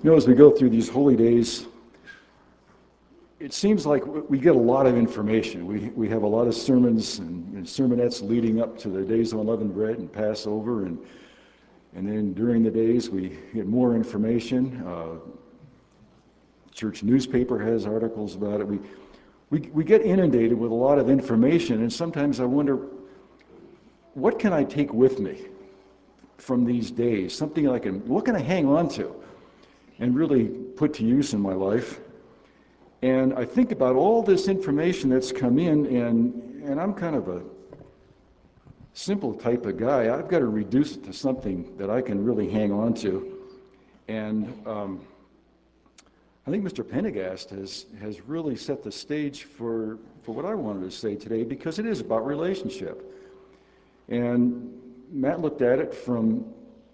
As we go through these holy days, it seems like we get a lot of information. We have a lot of sermons and sermonettes leading up to the days of unleavened bread and Passover, and then during the days we get more information. Church newspaper has articles about it. We get inundated with a lot of information, and sometimes I wonder, what can I take with me from these days? Something what can I hang on to and really put to use in my life? And I think about all this information that's come in, and I'm kind of a simple type of guy. I've got to reduce it to something that I can really hang on to. And I think Mr. Pendergast has really set the stage for what I wanted to say today, because it is about relationship. And Matt looked at it from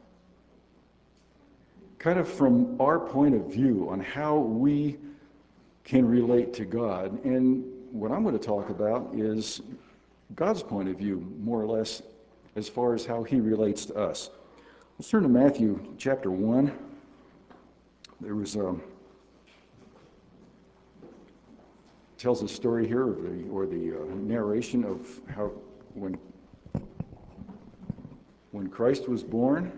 our point of view on how we can relate to God. And what I'm going to talk about is God's point of view, more or less, as far as how he relates to us. Let's turn to Matthew chapter 1. There was tells a story here, or the narration of how when Christ was born.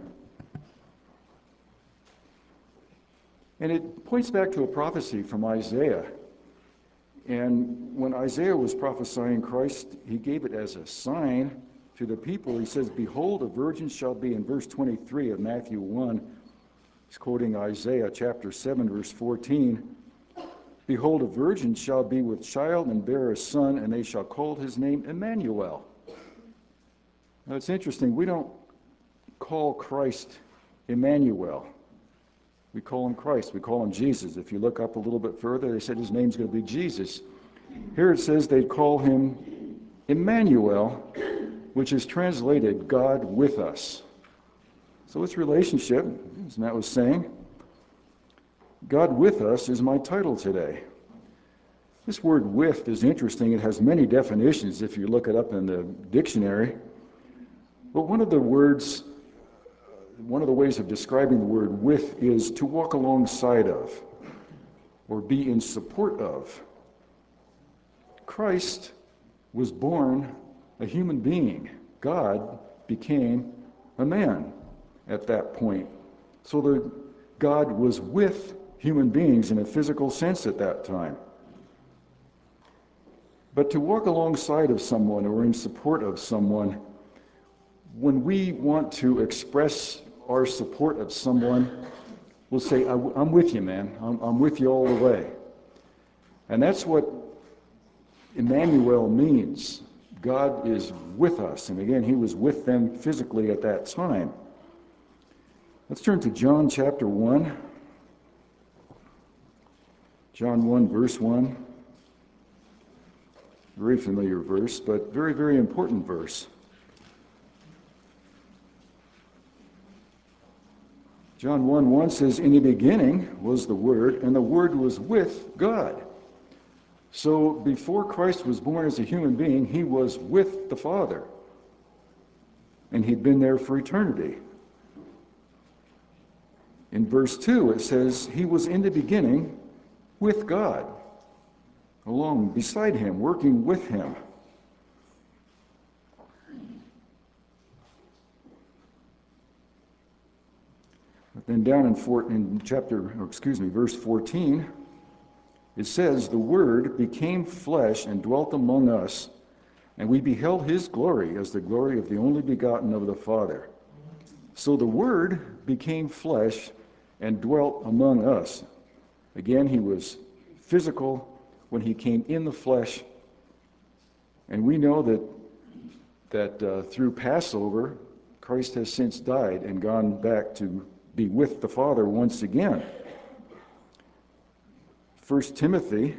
And it points back to a prophecy from Isaiah. And when Isaiah was prophesying Christ, he gave it as a sign to the people. He says, "Behold, a virgin shall be," in verse 23 of Matthew 1. He's quoting Isaiah chapter 7, verse 14. "Behold, a virgin shall be with child and bear a son, and they shall call his name Emmanuel." Now it's interesting, we don't call Christ Emmanuel. We call him Christ. We call him Jesus. If you look up a little bit further, they said his name's going to be Jesus. Here it says they call him Emmanuel, which is translated God with us. So it's relationship, as Matt was saying. God with us is my title today. This word "with" is interesting. It has many definitions if you look it up in the dictionary. But one of the ways of describing the word "with" is to walk alongside of, or be in support of. Christ was born a human being. God became a man at that point. So God was with human beings in a physical sense at that time. But to walk alongside of someone or in support of someone, when we want to express our support of someone, we'll say, "I'm with you, man. I'm with you all the way." And that's what Emmanuel means. God is with us. And again, he was with them physically at that time. Let's turn to John chapter 1. John 1, verse 1. Very familiar verse, but very, very important verse. John 1:1 says, "In the beginning was the Word, and the Word was with God." So before Christ was born as a human being, he was with the Father. And he'd been there for eternity. In verse 2, it says, "He was in the beginning with God," along beside him, working with him. But then down in verse 14, it says, "The Word became flesh and dwelt among us, and we beheld his glory as the glory of the only begotten of the Father." So the Word became flesh and dwelt among us. Again, he was physical when he came in the flesh. And we know that through Passover, Christ has since died and gone back to be with the Father once again. 1 Timothy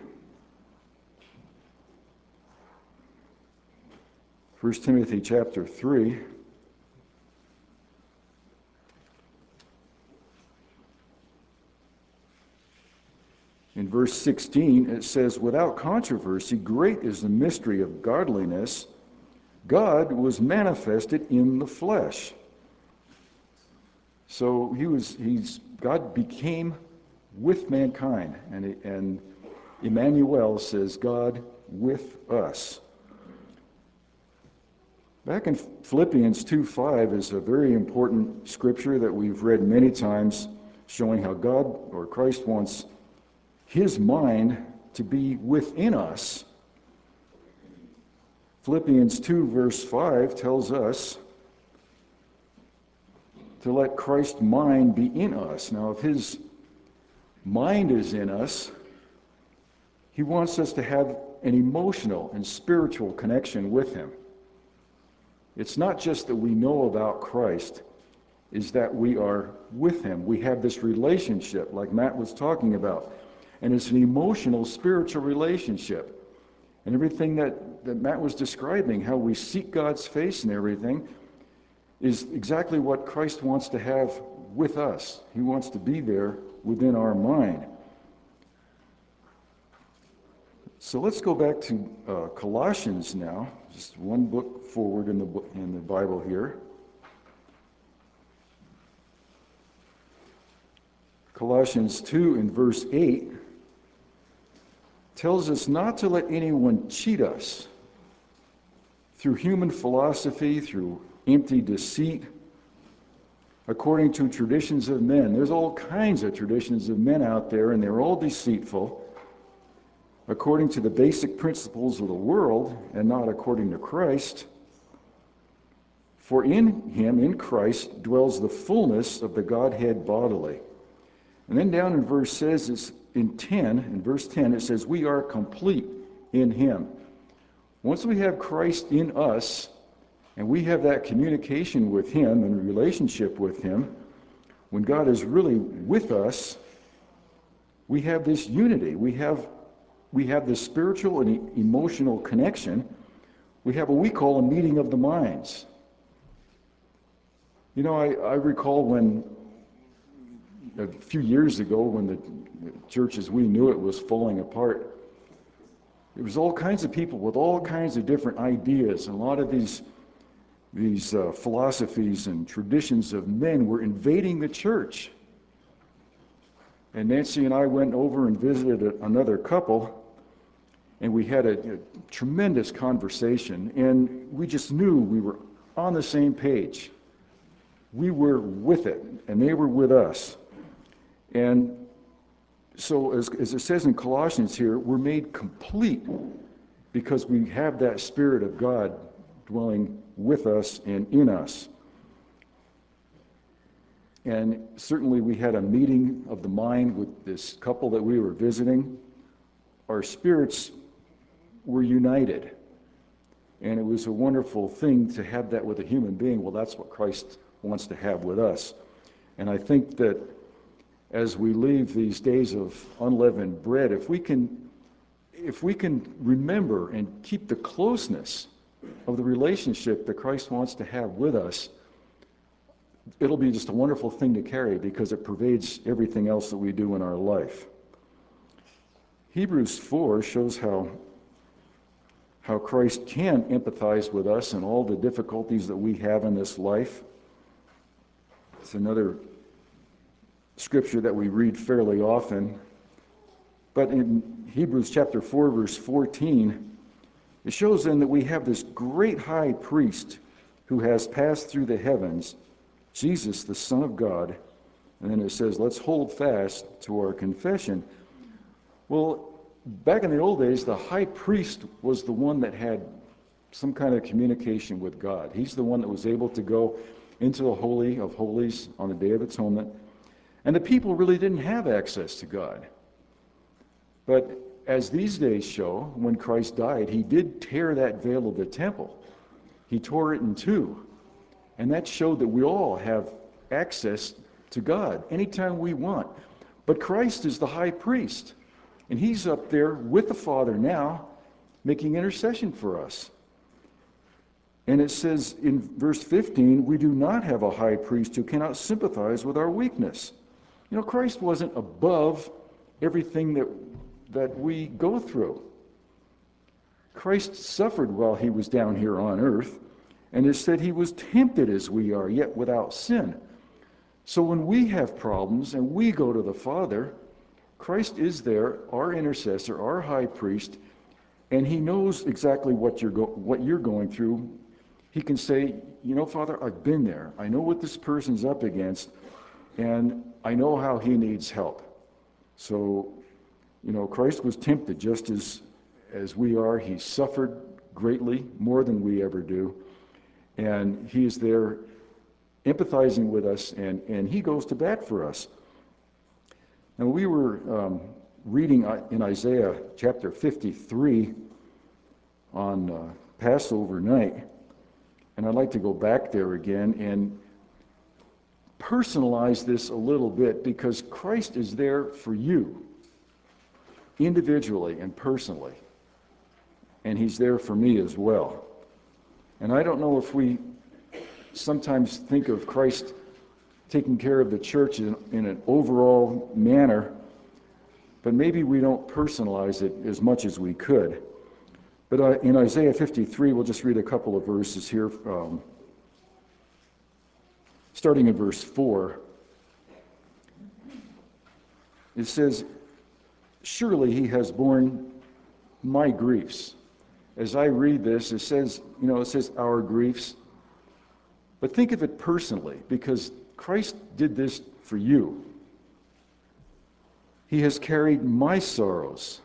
chapter 3. In verse 16, it says, "Without controversy, great is the mystery of godliness. God was manifested in the flesh." So God became with mankind. And Emmanuel says, God with us. Back in Philippians 2:5 is a very important scripture that we've read many times, showing how God or Christ wants his mind to be within us. Philippians 2 verse 5 tells us to let Christ's mind be in us. Now, if his mind is in us, he wants us to have an emotional and spiritual connection with him. It's not just that we know about Christ, is that we are with him. We have this relationship like Matt was talking about. And it's an emotional, spiritual relationship. And everything that Matt was describing, how we seek God's face and everything, is exactly what Christ wants to have with us. He wants to be there within our mind. So let's go back to Colossians now, just one book forward in the Bible here. Colossians 2 in verse 8 tells us not to let anyone cheat us through human philosophy, through empty deceit, according to traditions of men. There's all kinds of traditions of men out there, and they're all deceitful, according to the basic principles of the world, and not according to Christ. For in him, in Christ, dwells the fullness of the Godhead bodily. And then down in verse 10, it says, we are complete in him. Once we have Christ in us, and we have that communication with him and relationship with him, when God is really with us, we have this unity. We have this spiritual and emotional connection. We have what we call a meeting of the minds. You know, I recall when a few years ago, when the church as we knew it was falling apart, there was all kinds of people with all kinds of different ideas, and a lot of these philosophies and traditions of men were invading the church. And Nancy and I went over and visited another couple, and we had a tremendous conversation, and we just knew we were on the same page. We were with it, and they were with us. And so, as it says in Colossians here, we're made complete because we have that Spirit of God dwelling with us and in us. And certainly we had a meeting of the mind with this couple that we were visiting. Our spirits were united. And it was a wonderful thing to have that with a human being. Well, that's what Christ wants to have with us. And I think that as we leave these days of unleavened bread, if we can remember and keep the closeness of the relationship that Christ wants to have with us, it'll be just a wonderful thing to carry because it pervades everything else that we do in our life. Hebrews 4 shows how Christ can empathize with us and all the difficulties that we have in this life. It's another scripture that we read fairly often. But in Hebrews chapter 4, verse 14, it shows then that we have this great high priest who has passed through the heavens, Jesus, the Son of God. And then it says, let's hold fast to our confession. Well, back in the old days, the high priest was the one that had some kind of communication with God. He's the one that was able to go into the Holy of Holies on the Day of Atonement. And the people really didn't have access to God. But as these days show, when Christ died, he did tear that veil of the temple. He tore it in two. And that showed that we all have access to God anytime we want. But Christ is the high priest. And he's up there with the Father now, making intercession for us. And it says in verse 15, we do not have a high priest who cannot sympathize with our weakness. You know, Christ wasn't above everything that we go through. Christ suffered while he was down here on earth, and it said he was tempted as we are, yet without sin. So when we have problems and we go to the Father, Christ is there, our intercessor, our high priest, and he knows exactly what you're going through. He can say, Father, I've been there. I know what this person's up against, and I know how he needs help. So, Christ was tempted just as we are. He suffered greatly, more than we ever do. And he is there empathizing with us, and he goes to bat for us. Now, we were reading in Isaiah chapter 53 on Passover night, and I'd like to go back there again and personalize this a little bit, because Christ is there for you individually and personally, and he's there for me as well. And I don't know if we sometimes think of Christ taking care of the church in an overall manner, but maybe we don't personalize it as much as we could. But in Isaiah 53, we'll just read a couple of verses here, starting in verse 4. It says, "Surely he has borne my griefs." As I read this, it says our griefs. But think of it personally, because Christ did this for you. He has carried my sorrows,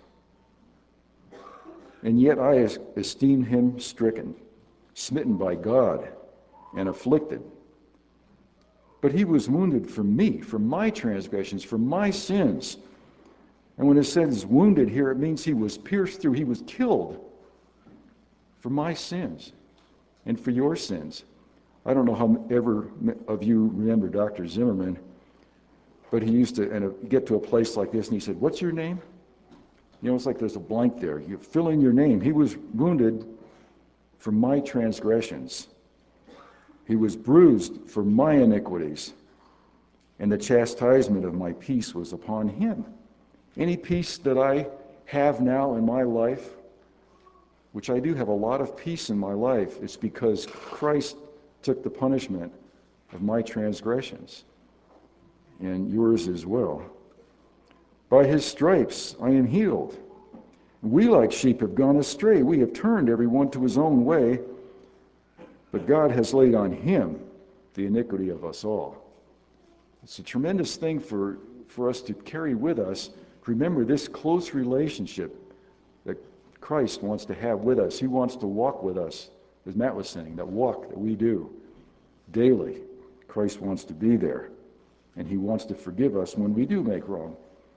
and yet I esteem him stricken, smitten by God, and afflicted. But he was wounded for me, for my transgressions, for my sins. And when it says wounded here, it means he was pierced through, he was killed for my sins and for your sins. I don't know how ever of you remember Dr. Zimmerman, but he used to get to a place like this, and he said, "What's your name?" It's like there's a blank there. You fill in your name. He was wounded for my transgressions. He was bruised for my iniquities, and the chastisement of my peace was upon him. Any peace that I have now in my life, which I do have a lot of peace in my life, it's because Christ took the punishment of my transgressions, and yours as well. By his stripes I am healed. We like sheep have gone astray. We have turned every one to his own way, but God has laid on him the iniquity of us all. It's a tremendous thing for us to carry with us. Remember this close relationship that Christ wants to have with us. He wants to walk with us, as Matt was saying, that walk that we do daily. Christ wants to be there, and he wants to forgive us when we do make wrong.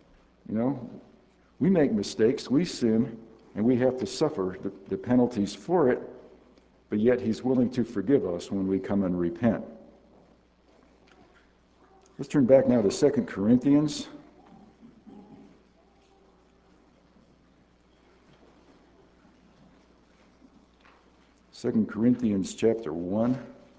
We make mistakes, we sin, and we have to suffer the penalties for it, but yet he's willing to forgive us when we come and repent. Let's turn back now to 2 Corinthians. 2 Corinthians chapter 1.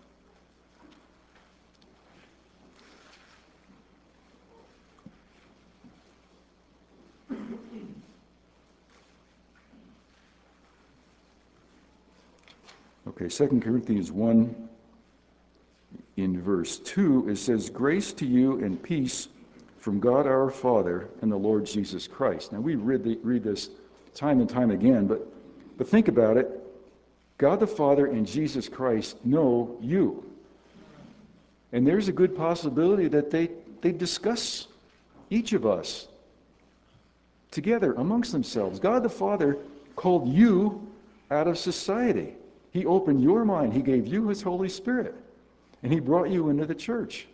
Okay, 2 Corinthians 1, in verse 2, it says, "Grace to you and peace from God our Father and the Lord Jesus Christ." Now, we read this time and time again, but think about it. God the Father and Jesus Christ know you. And there's a good possibility that they discuss each of us together amongst themselves. God the Father called you out of society. He opened your mind. He gave you his Holy Spirit. And he brought you into the church.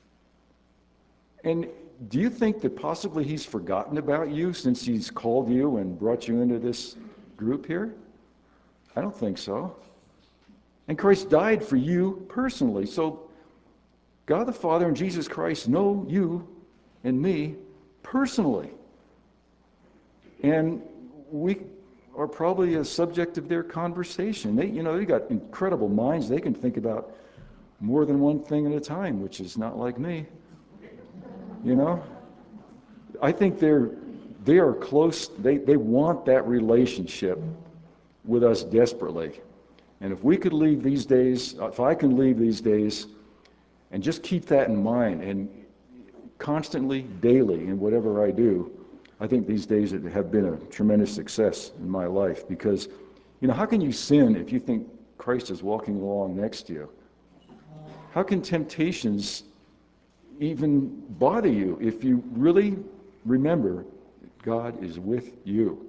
And do you think that possibly he's forgotten about you since he's called you and brought you into this group here? I don't think so. And Christ died for you personally. So God the Father and Jesus Christ know you and me personally. And we are probably a subject of their conversation. They got incredible minds. They can think about more than one thing at a time, which is not like me. I think they are close. They want that relationship with us desperately. And if we could leave these days, if I can leave these days, and just keep that in mind, and constantly, daily, in whatever I do, I think these days it have been a tremendous success in my life because, how can you sin if you think Christ is walking along next to you? How can temptations even bother you if you really remember that God is with you?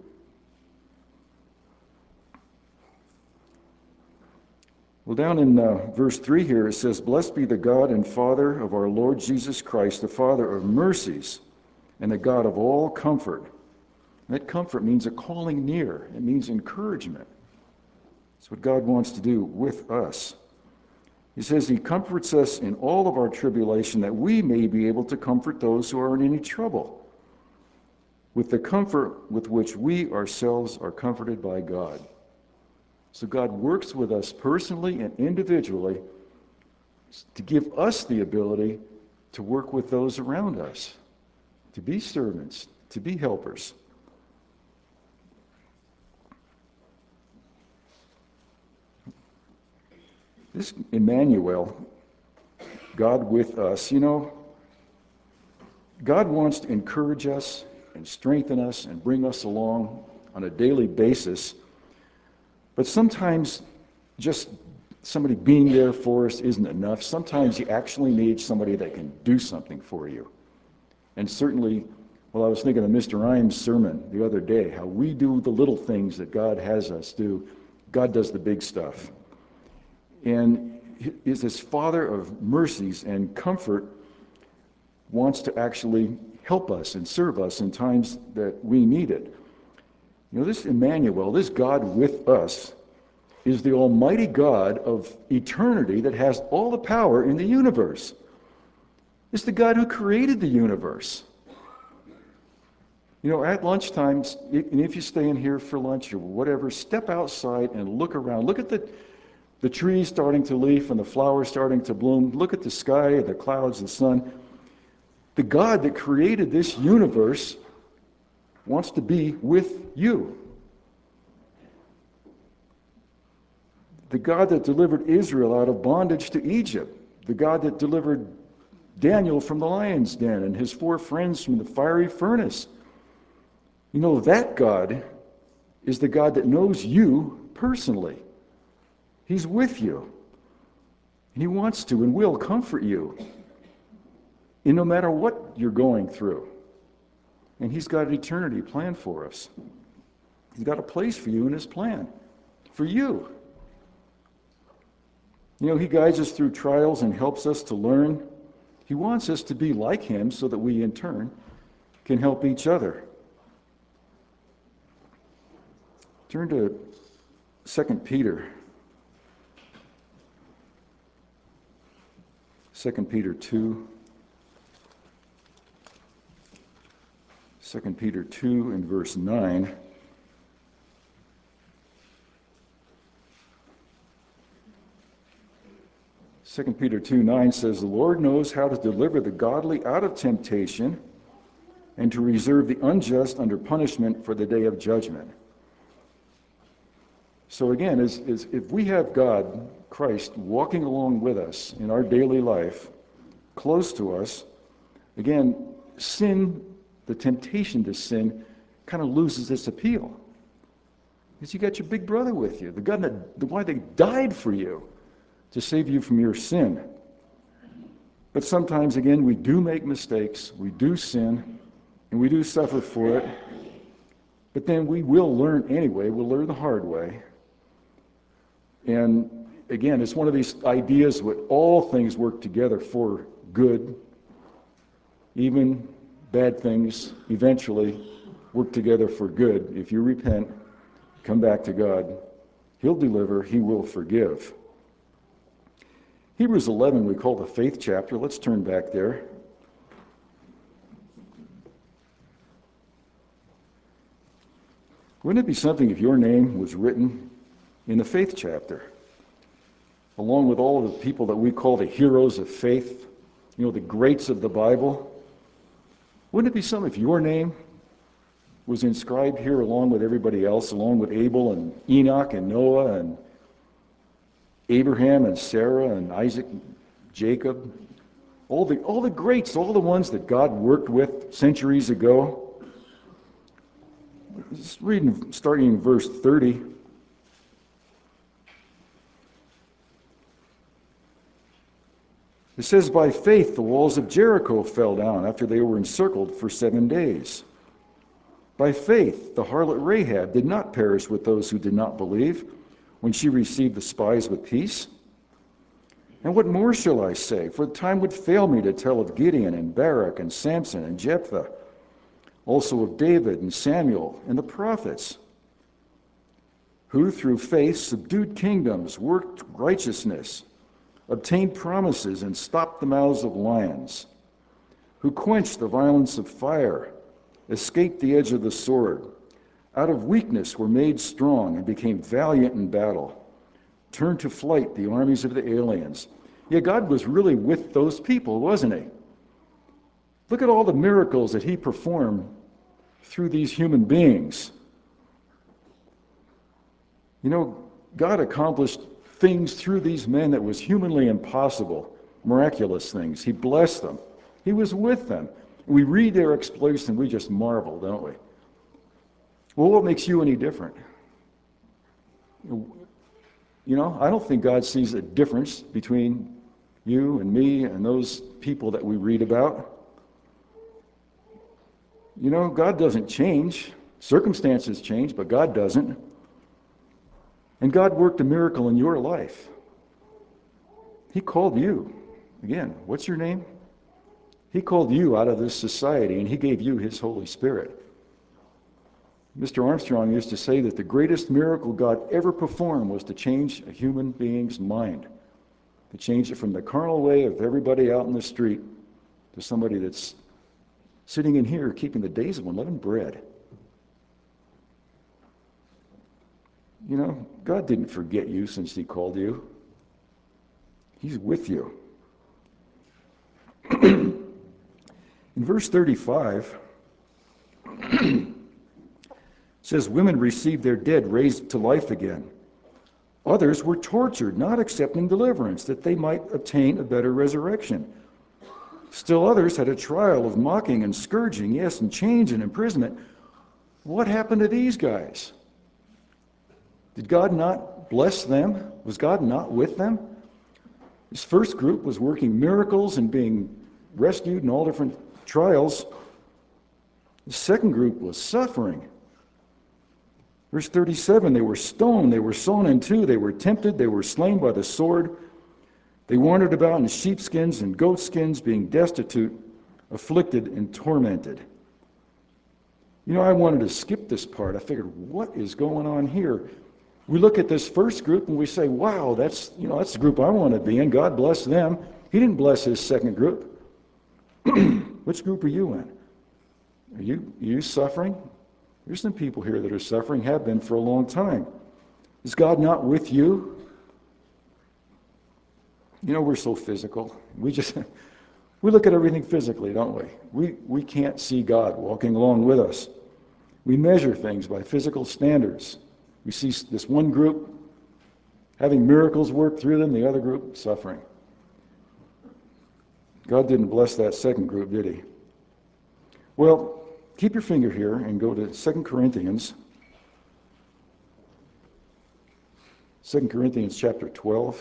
Well, down in verse 3 here, it says, "Blessed be the God and Father of our Lord Jesus Christ, the Father of mercies, and the God of all comfort." That comfort means a calling near. It means encouragement. That's what God wants to do with us. He says he comforts us in all of our tribulation that we may be able to comfort those who are in any trouble with the comfort with which we ourselves are comforted by God. So God works with us personally and individually to give us the ability to work with those around us, to be servants, to be helpers. This Emmanuel, God with us, God wants to encourage us and strengthen us and bring us along on a daily basis. But sometimes just somebody being there for us isn't enough. Sometimes you actually need somebody that can do something for you. And certainly, I was thinking of Mr. Rhymes' sermon the other day, how we do the little things that God has us do. God does the big stuff. And is this Father of mercies and comfort wants to actually help us and serve us in times that we need it. This Emmanuel, this God with us, is the Almighty God of eternity that has all the power in the universe. It's the God who created the universe. At lunchtime, and if you stay in here for lunch or whatever, step outside and look around. Look at the trees starting to leaf and the flowers starting to bloom. Look at the sky, the clouds, the sun. The God that created this universe wants to be with you. The God that delivered Israel out of bondage to Egypt. The God that delivered Daniel from the lion's den and his 4 friends from the fiery furnace. That God is the God that knows you personally. He's with you. And he wants to and will comfort you. And no matter what you're going through. And he's got an eternity planned for us. He's got a place for you in his plan. For you. He guides us through trials and helps us to learn. He wants us to be like him so that we in turn can help each other. Turn to 2 Peter. 2 Peter 2. 2 Peter 2 and verse 9. Second Peter 2:9 says, "The Lord knows how to deliver the godly out of temptation and to reserve the unjust under punishment for the day of judgment." So again, if we have God, Christ, walking along with us in our daily life, close to us, again, sin, the temptation to sin, kind of loses its appeal. Because you got your big brother with you, the God why they died for you, to save you from your sin. But sometimes, again, we do make mistakes, we do sin, and we do suffer for it. But then we will learn anyway, we'll learn the hard way. And again, it's one of these ideas that all things work together for good. Even bad things eventually work together for good. If you repent, come back to God, he'll deliver, he will forgive. Hebrews 11 we call the faith chapter. Let's turn back there. Wouldn't it be something if your name was written in the faith chapter, along with all of the people that we call the heroes of faith, the greats of the Bible? Wouldn't it be something if your name was inscribed here along with everybody else, along with Abel and Enoch and Noah and Abraham and Sarah and Isaac, Jacob, all the greats, all the ones that God worked with centuries ago? Just reading, starting in verse 30. It says, by faith the walls of Jericho fell down after they were encircled for 7 days. By faith the harlot Rahab did not perish with those who did not believe when she received the spies with peace. And what more shall I say? For the time would fail me to tell of Gideon and Barak and Samson and Jephthah, also of David and Samuel and the prophets, who through faith subdued kingdoms, worked righteousness, obtained promises, and stopped the mouths of lions, who quenched the violence of fire, escaped the edge of the sword, out of weakness were made strong and became valiant in battle, turned to flight the armies of the aliens. Yeah, God was really with those people, wasn't he? Look at all the miracles that he performed through these human beings. You know, God accomplished things through these men that was humanly impossible, miraculous things. He blessed them. He was with them. We read their exploits and we just marvel, don't we? Well, what makes you any different? You know, I don't think God sees a difference between you and me and those people that we read about. You know, God doesn't change. Circumstances change, but God doesn't. And God worked a miracle in your life. He called you. Again, what's your name? He called you out of this society, and he gave you his Holy Spirit. Mr. Armstrong used to say that the greatest miracle God ever performed was to change a human being's mind, to change it from the carnal way of everybody out in the street to somebody that's sitting in here keeping the days of unleavened bread. You know, God didn't forget you since he called you. He's with you. In verse 35, it says, women received their dead raised to life again. Others were tortured, not accepting deliverance, that they might obtain a better resurrection. Still others had a trial of mocking and scourging, yes, and chains and imprisonment. What happened to these guys? Did God not bless them? Was God not with them? This first group was working miracles and being rescued in all different trials. The second group was suffering. Verse 37, they were stoned, they were sawn in two, they were tempted, they were slain by the sword. They wandered about in sheepskins and goatskins, being destitute, afflicted, and tormented. You know, I wanted to skip this part. I figured, what is going on here? We look at this first group and we say, wow, that's the group I want to be in. God bless them. He didn't bless his second group. Which group are you in? Are you suffering? There's some people here that are suffering, have been for a long time. Is God not with you? You know, we're so physical. We look at everything physically, don't we? We can't see God walking along with us. We measure things by physical standards. We see this one group having miracles work through them, the other group suffering. God didn't bless that second group, did he? Well, keep your finger here and go to 2 Corinthians. 2 Corinthians chapter 12.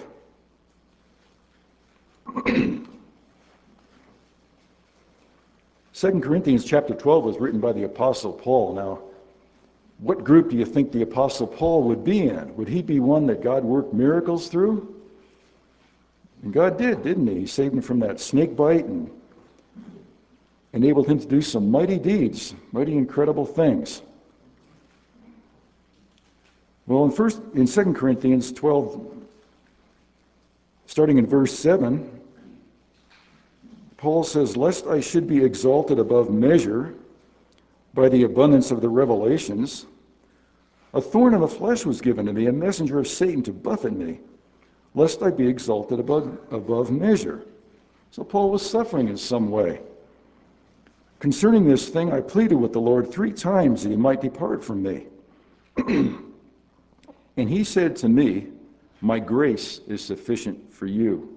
2 Corinthians chapter 12 was written by the Apostle Paul. Now, what group do you think the Apostle Paul would be in? Would he be one that God worked miracles through? And God did, didn't he? He saved him from that snake bite and enabled him to do some mighty deeds, mighty incredible things. Well, in 2 Corinthians 12, starting in verse 7, Paul says, lest I should be exalted above measure by the abundance of the revelations, a thorn in the flesh was given to me, a messenger of Satan to buffet me, lest I be exalted above measure. So Paul was suffering in some way. Concerning this thing, I pleaded with the Lord 3 times that he might depart from me. And he said to me, my grace is sufficient for you.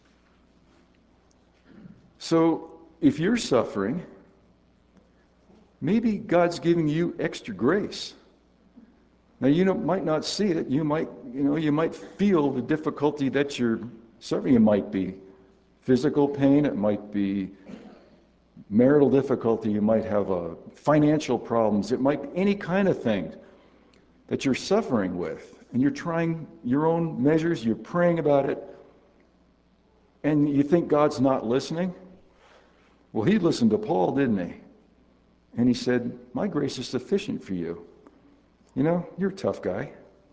So if you're suffering, Maybe God's giving you extra grace. Now might not see it. You might feel the difficulty that you're suffering. It might be physical pain. It might be marital difficulty. You might have financial problems. It might be any kind of thing that you're suffering with. And you're trying your own measures. You're praying about it. And you think God's not listening? Well, he listened to Paul, didn't he? And he said, my grace is sufficient for you. You're a tough guy.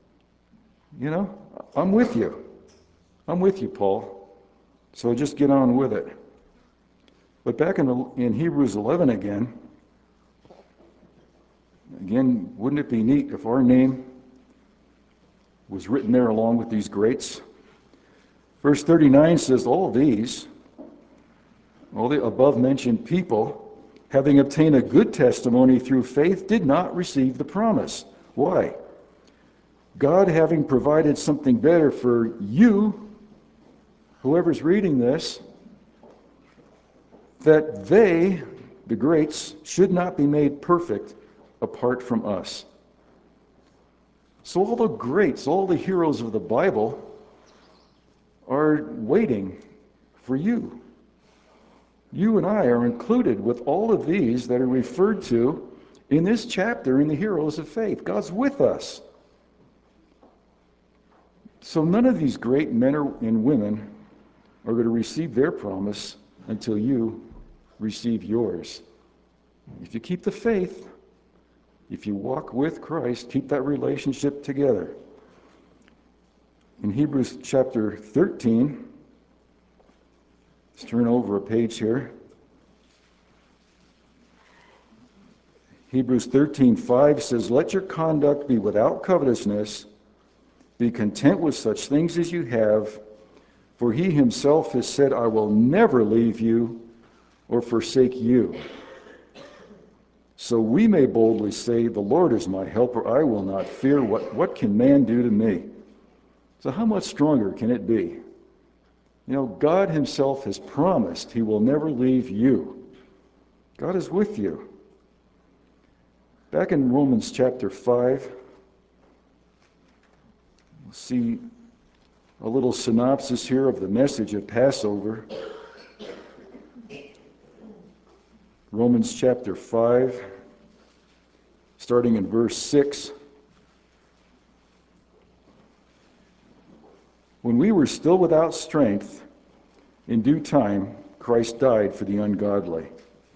I'm with you. I'm with you, Paul. So just get on with it. But back in Hebrews 11 again, wouldn't it be neat if our name was written there along with these greats? Verse 39 says, all the above-mentioned people, having obtained a good testimony through faith, did not receive the promise. Why? God having provided something better for you, whoever's reading this, that they, the greats, should not be made perfect apart from us. So all the greats, all the heroes of the Bible are waiting for you. You and I are included with all of these that are referred to in this chapter in the heroes of faith. God's with us. So none of these great men and women are going to receive their promise until you receive yours. If you keep the faith, if you walk with Christ, keep that relationship together. In Hebrews chapter 13, let's turn over a page here. Hebrews 13:5 says, let your conduct be without covetousness. Be content with such things as you have, for he himself has said, I will never leave you or forsake you. So we may boldly say, the Lord is my helper, I will not fear. What can man do to me? So how much stronger can it be? God himself has promised he will never leave you. God is with you. Back in Romans chapter 5, we'll see a little synopsis here of the message of Passover. Romans chapter 5, starting in verse 6. When we were still without strength, in due time, Christ died for the ungodly.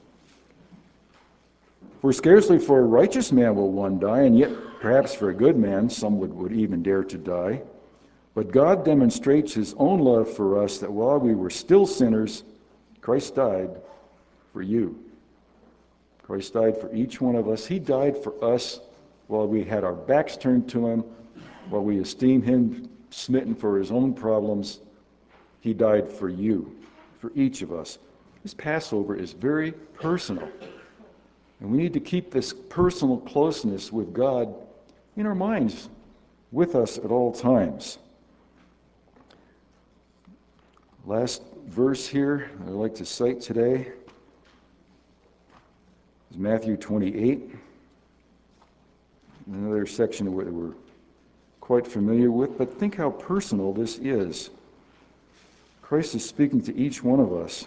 For scarcely for a righteous man will one die, and yet perhaps for a good man some would even dare to die. But God demonstrates his own love for us, that while we were still sinners, Christ died for you. Christ died for each one of us. He died for us while we had our backs turned to him, while we esteemed him smitten for his own problems. He died for you, for each of us. This Passover is very personal. And we need to keep this personal closeness with God in our minds, with us at all times. Last verse here I'd like to cite today is Matthew 28. Another section that we're quite familiar with, but think how personal this is. Christ is speaking to each one of us.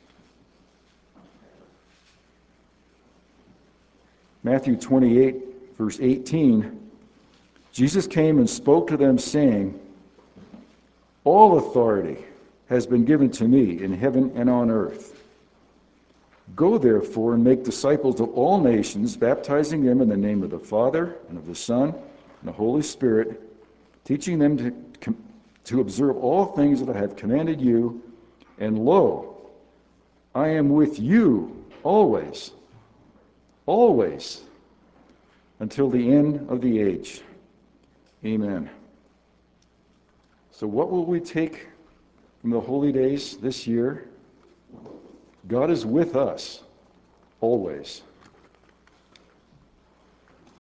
Matthew 28, verse 18, Jesus came and spoke to them, saying, all authority has been given to me in heaven and on earth. Go therefore and make disciples of all nations, baptizing them in the name of the Father and of the Son and the Holy Spirit, teaching them to observe all things that I have commanded you. And lo, I am with you always, always, until the end of the age. Amen. So what will we take from the holy days this year? God is with us always.